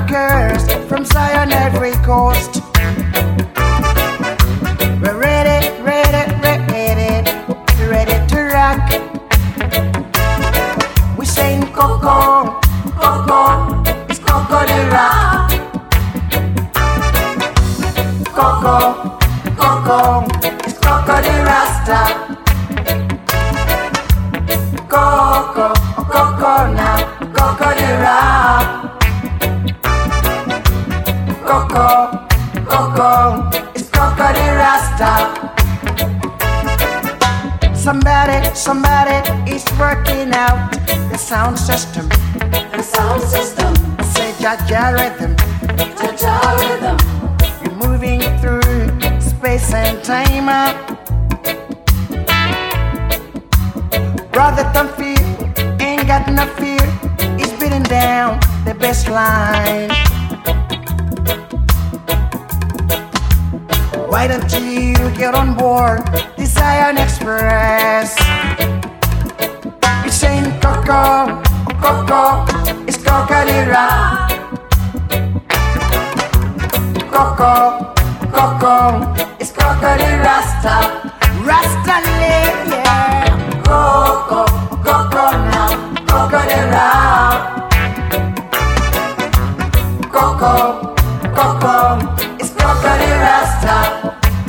rockers from Zion every coast. We're ready, ready, ready, ready to rock. We saying Coco, Coco, it's Coco the rock. Coco, Coco, it's Coco the Rasta. Coco, Coco now, Coco the rock. Coco, Coco, it's Coco the Rasta. Somebody is working out the sound system. The sound system. Say Jaja rhythm. Jaja rhythm. You're moving through space and time. Brother don't fear, ain't got no fear. He's beating down the best line. Why don't you get on board the Zion Express? It's saying Coco, Coco, it's Coco the rock. Coco, Coco, it's Coco the Rasta. Rasta live, yeah. Coco, Coco now, Coco the rock. Coco, Coco, it's Coco the Rasta.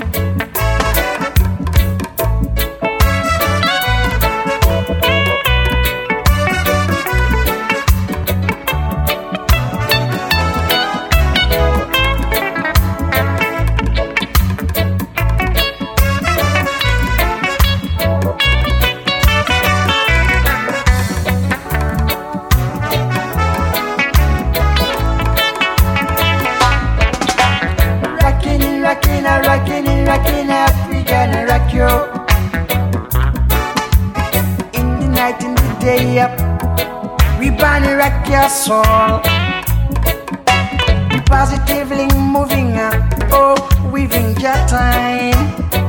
Rockin' up, we gonna rock you. In the night, in the day up, we gonna rock your soul. We positively moving up, oh, weaving your time.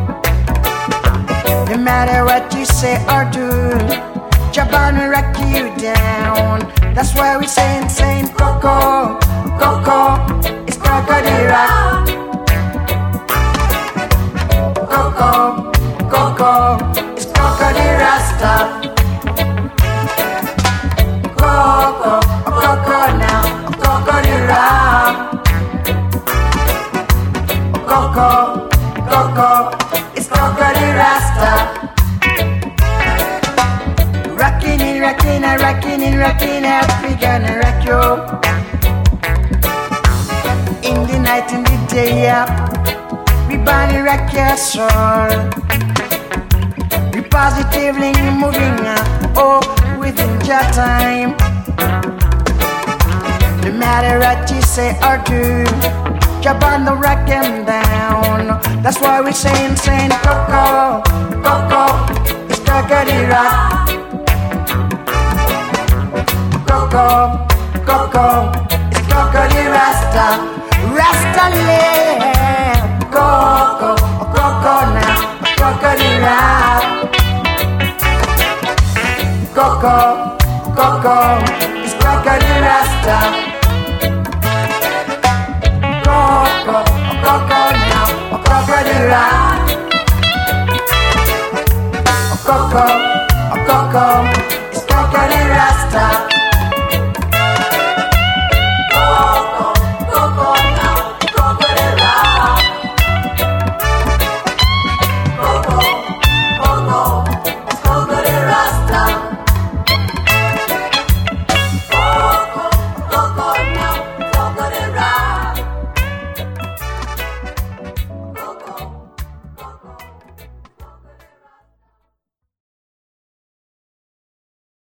No matter what you say or do, you're gonna rock you down. That's why we saying Coco, Coco, it's Coco the rock. Coco, Coco, it's Coco the Rasta. Coco, Coco now, Coco the rock. Coco, Coco, it's Coco the Rasta. Rockin' it, rockin' it, rockin' it, rockin' it, we gonna rock you. In the night, in the day, yeah. We body rock your soul. We positively moving up, oh, within your time. No matter what you say or do, you're bound to rock them down. That's why we saying Coco, Coco, it's Coco the rock. Coco, Coco, it's Coco the Rasta. Rasta live. Coco, Coco now, Coco the rock. Coco, Coco, it's Coco the Rasta.